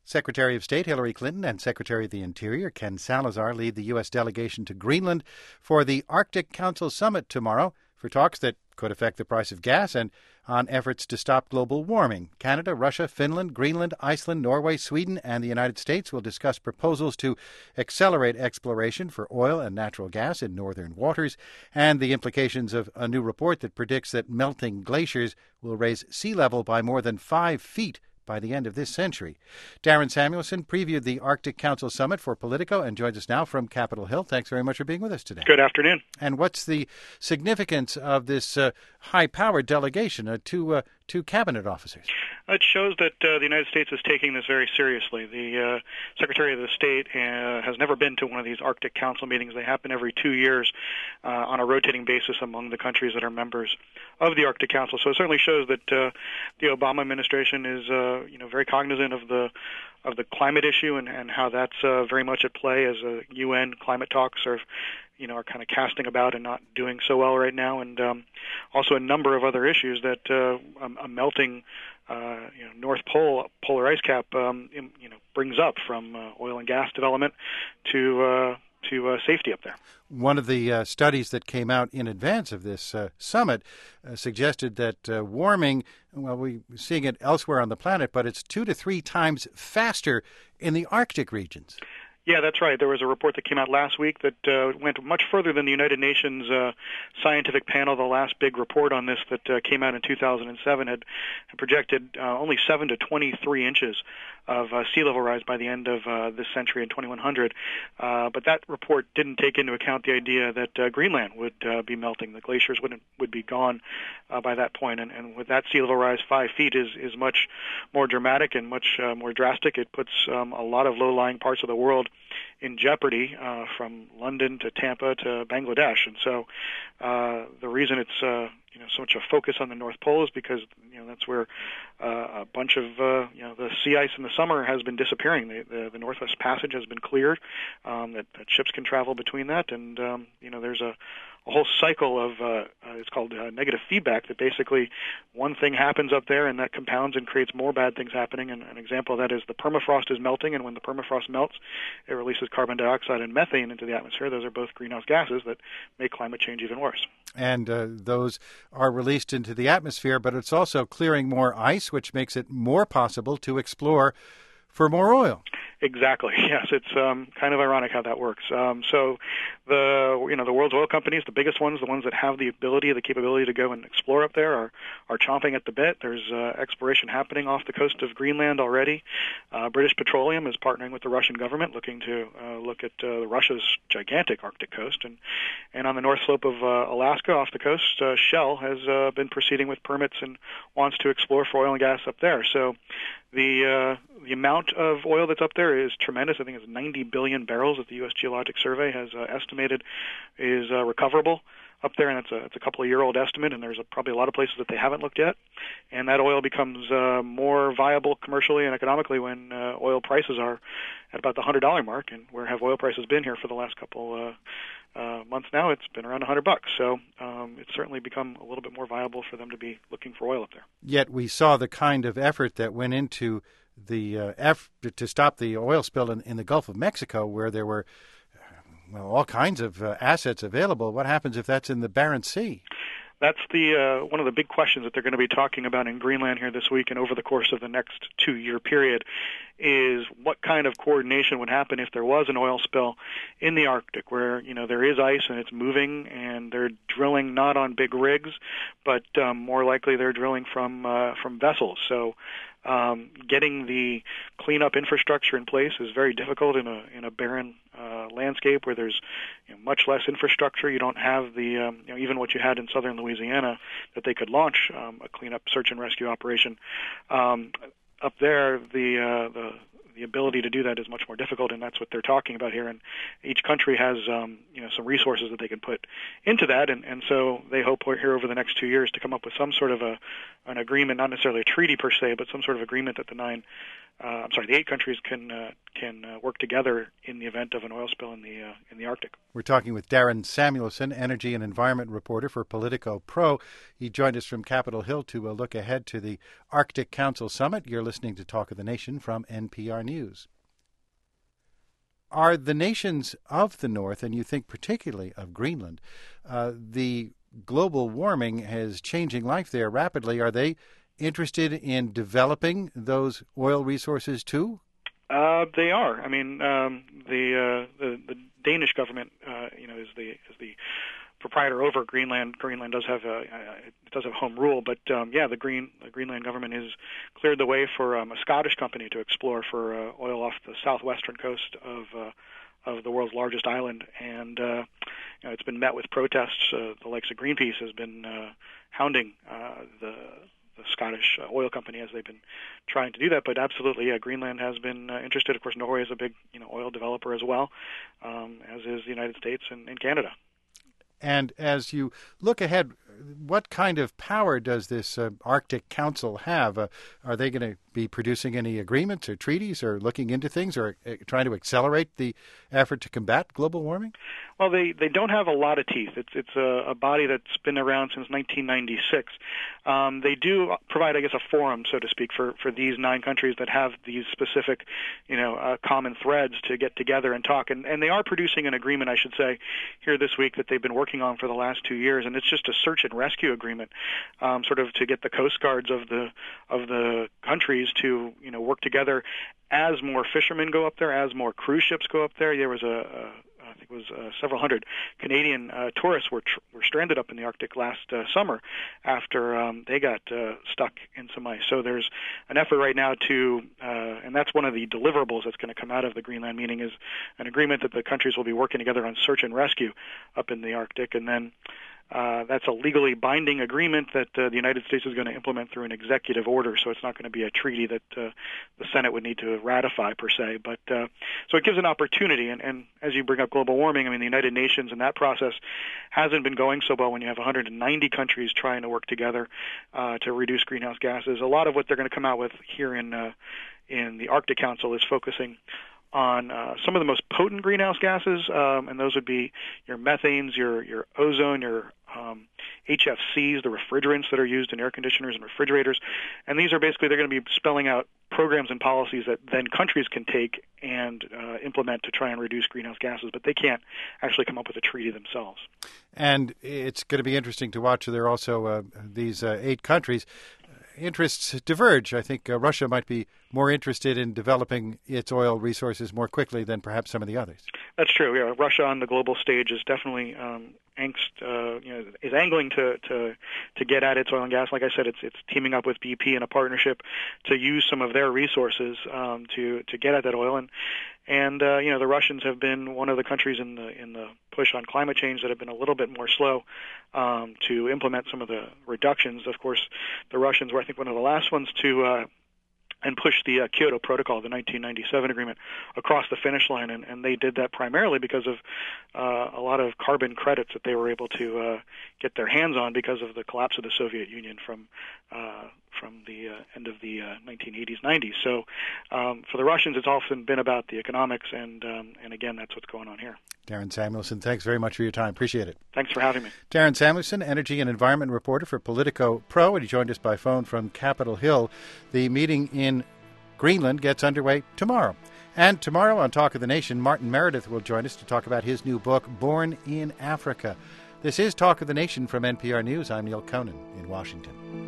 Secretary of State Hillary Clinton and Secretary of the Interior Ken Salazar lead the U.S. delegation to Greenland for the Arctic Council Summit tomorrow for talks that could affect the price of gas and on efforts to stop global warming. Canada, Russia, Finland, Greenland, Iceland, Norway, Sweden, and the United States will discuss proposals to accelerate exploration for oil and natural gas in northern waters and the implications of a new report that predicts that melting glaciers will raise sea level by more than 5 feet by the end of this century. Darren Samuelson previewed the Arctic Council Summit for Politico and joins us now from Capitol Hill. Thanks very much for being with us today. Good afternoon. And what's the significance of this high-powered delegation, two cabinet officers? It shows that the United States is taking this very seriously. The Secretary of the State has never been to one of these Arctic Council meetings. They happen every 2 years on a rotating basis among the countries that are members of the Arctic Council. So it certainly shows that the Obama administration is very cognizant of the climate issue and how that's very much at play as UN climate talks are kind of casting about and not doing so well right now, and also a number of other issues that a melting North Pole polar ice cap brings up, from oil and gas development to safety up there. One of the studies that came out in advance of this summit suggested that warming, we're seeing it elsewhere on the planet, but it's 2 to 3 times faster in the Arctic regions. Yeah, that's right. There was a report that came out last week that went much further than the United Nations scientific panel. The last big report on this that came out in 2007 had projected only 7 to 23 inches of sea level rise by the end of this century in 2100. But that report didn't take into account the idea that Greenland would be melting. The glaciers would be gone by that point. And with that sea level rise, 5 feet is much more dramatic and much more drastic. It puts a lot of low-lying parts of the world in jeopardy, from London to Tampa to Bangladesh. And so the reason it's so much a focus on the North Pole is because that's where a bunch of the sea ice in the summer has been disappearing. The Northwest Passage has been cleared, that ships can travel between that, and there's a whole cycle of it's called negative feedback, that basically one thing happens up there and that compounds and creates more bad things happening. And an example of that is the permafrost is melting, and when the permafrost melts, it releases carbon dioxide and methane into the atmosphere. Those are both greenhouse gases that make climate change even worse. And those are released into the atmosphere, but it's also clearing more ice, which makes it more possible to explore for more oil. Exactly. Yes, it's kind of ironic how that works. So the world's oil companies, the biggest ones, the ones that have the capability to go and explore up there, are chomping at the bit. There's exploration happening off the coast of Greenland already. British Petroleum is partnering with the Russian government, looking to look at Russia's gigantic Arctic coast, and on the north slope of Alaska, off the coast, Shell has been proceeding with permits and wants to explore for oil and gas up there. So the amount of oil that's up there is tremendous. I think it's 90 billion barrels that the U.S. Geologic Survey has estimated is recoverable up there, and it's a couple of year old estimate, and there's probably a lot of places that they haven't looked at. And that oil becomes more viable commercially and economically when oil prices are at about the $100 mark. And where have oil prices been here for the last couple months now? It's been around $100. So it's certainly become a little bit more viable for them to be looking for oil up there. Yet we saw the kind of effort that went into the effort to stop the oil spill in the Gulf of Mexico, where there were all kinds of assets available. What happens if that's in the Barents Sea? That's one of the big questions that they're going to be talking about in Greenland here this week and over the course of the next 2-year period, is what kind of coordination would happen if there was an oil spill in the Arctic, where there is ice and it's moving, and they're drilling not on big rigs, but more likely they're drilling from vessels. So getting the cleanup infrastructure in place is very difficult in a barren landscape where there's much less infrastructure. You don't have the even what you had in southern Louisiana, that they could launch a cleanup search and rescue operation. Up there, the ability to do that is much more difficult, and that's what they're talking about here. And each country has some resources that they can put into that, and so they hope here over the next 2 years to come up with some sort of an agreement, not necessarily a treaty per se, but some sort of agreement that the 8 countries can can work together in the event of an oil spill in the Arctic. We're talking with Darren Samuelson, energy and environment reporter for Politico Pro. He joined us from Capitol Hill to look ahead to the Arctic Council Summit. You're listening to Talk of the Nation from NPR News. Are the nations of the North, and you think particularly of Greenland, the global warming is changing life there rapidly? Are they interested in developing those oil resources too? They are. I mean, the Danish government, is the proprietor over Greenland. Greenland does have home rule, but the Greenland government has cleared the way for a Scottish company to explore for oil off the southwestern coast of the world's largest island, and it's been met with protests. The likes of Greenpeace has been hounding the Scottish oil company as they've been trying to do that. But absolutely, Greenland has been interested. Of course, Norway is a big oil developer as well, as is the United States and Canada. And as you look ahead, what kind of power does this Arctic Council have? Are they going to be producing any agreements or treaties or looking into things or trying to accelerate the effort to combat global warming? Well, they don't have a lot of teeth. It's a body that's been around since 1996. They do provide, I guess, a forum, so to speak, for these 9 countries that have these specific, common threads to get together and talk. And they are producing an agreement, I should say, here this week that they've been working on for the last 2 years, and it's just a search and rescue agreement, sort of to get the coast guards of the countries to work together as more fishermen go up there, as more cruise ships go up there. There was I think it was several hundred Canadian tourists were stranded up in the Arctic last summer after they got stuck in some ice. So there's an effort right now to, and that's one of the deliverables that's going to come out of the Greenland meeting, is an agreement that the countries will be working together on search and rescue up in the Arctic, and then that's a legally binding agreement that the United States is going to implement through an executive order, so it's not going to be a treaty that the Senate would need to ratify per se. But so it gives an opportunity, and as you bring up global warming, I mean, the United Nations and that process hasn't been going so well when you have 190 countries trying to work together to reduce greenhouse gases. A lot of what they're going to come out with here in the Arctic Council is focusing on some of the most potent greenhouse gases, and those would be your methanes, your ozone, your HFCs, the refrigerants that are used in air conditioners and refrigerators. And these are basically, they're going to be spelling out programs and policies that then countries can take and implement to try and reduce greenhouse gases, but they can't actually come up with a treaty themselves. And it's going to be interesting to watch. There are also these 8 countries. Interests diverge. I think Russia might be more interested in developing its oil resources more quickly than perhaps some of the others. That's true. Yeah, Russia on the global stage is definitely is angling to get at its oil and gas. Like I said, it's teaming up with BP in a partnership to use some of their resources to get at that oil. And the Russians have been one of the countries in the push on climate change that have been a little bit more slow to implement some of the reductions. Of course, the Russians were, I think, one of the last ones to and push the Kyoto Protocol, the 1997 agreement, across the finish line, and they did that primarily because of a lot of carbon credits that they were able to get their hands on because of the collapse of the Soviet Union from the end of the 1980s, 90s. So for the Russians, it's often been about the economics, and again, that's what's going on here. Darren Samuelson, thanks very much for your time. Appreciate it. Thanks for having me. Darren Samuelson, energy and environment reporter for Politico Pro, and he joined us by phone from Capitol Hill. The meeting in Greenland gets underway tomorrow. And tomorrow on Talk of the Nation, Martin Meredith will join us to talk about his new book, Born in Africa. This is Talk of the Nation from NPR News. I'm Neil Conan in Washington.